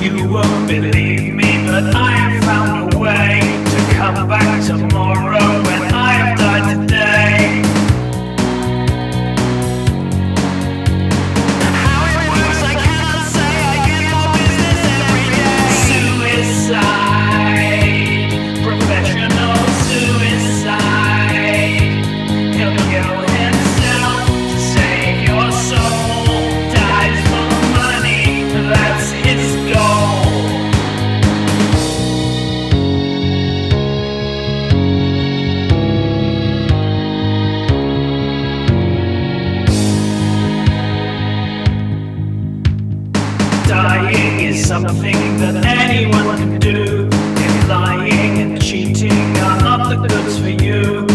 You won't believe me, but I have found a way to come back tomorrow when I have died today. How it works I cannot say, I get more business every day. Suicide, professional suicide. He'll kill himself to save your soul. Dies for money, that's his goal. Dying is something that anyone can do. If lying and cheating are not the goods for you,